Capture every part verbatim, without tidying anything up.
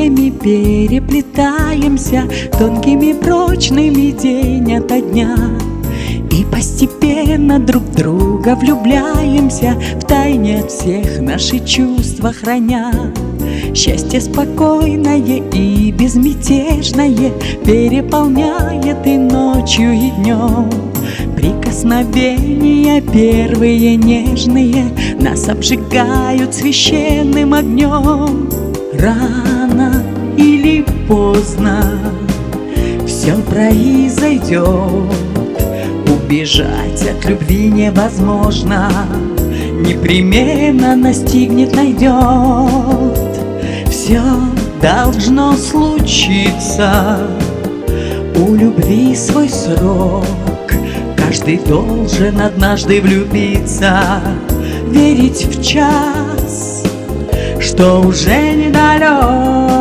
нитями переплетаемся, тонкими, прочными день ото дня. И постепенно друг в друга влюбляемся, втайне от всех наши чувства храня. Счастье спокойное и безмятежное переполняет и ночью, и днем. Прикосновения первые нежные нас обжигают священным огнем. Рано или поздно все произойдет, убежать от любви невозможно, непременно настигнет, найдет. Все должно случиться, у любви свой срок. Каждый должен однажды влюбиться, верить в час, что уже недалек.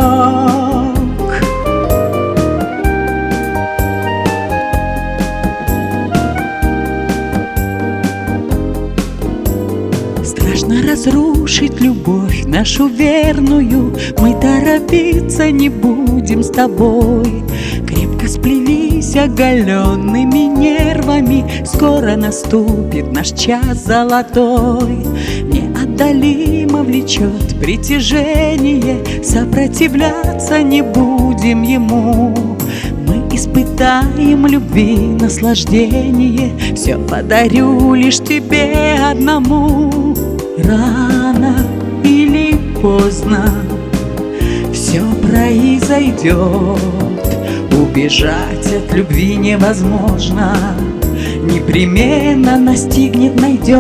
Страшно разрушить любовь нашу верную, мы торопиться не будем с тобой. Крепко сплелись оголенными нервами, скоро наступит наш час золотой. Неотдалимо влечет притяжение, сопротивляться не будем ему. Мы испытаем любви наслаждение, все подарю лишь тебе одному. Рано или поздно все произойдет, убежать от любви невозможно, непременно настигнет, найдет.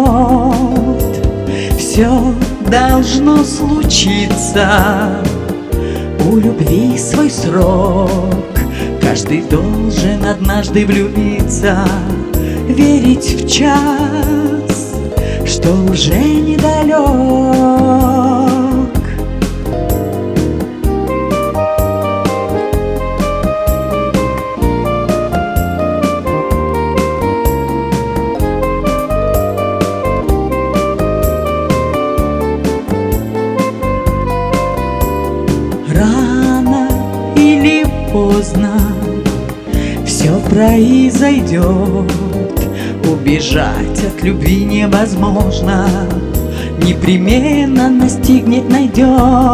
Все должно случиться, у любви свой срок. Каждый должен однажды влюбиться, верить в час, что уже недалек. Рано или поздно все произойдет, убежать от любви невозможно, непременно настигнет, найдет.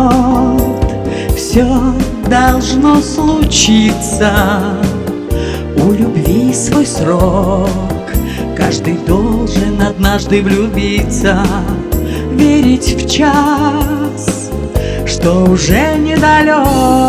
Все должно случиться, у любви свой срок. Каждый должен однажды влюбиться, верить в час, что уже недалек.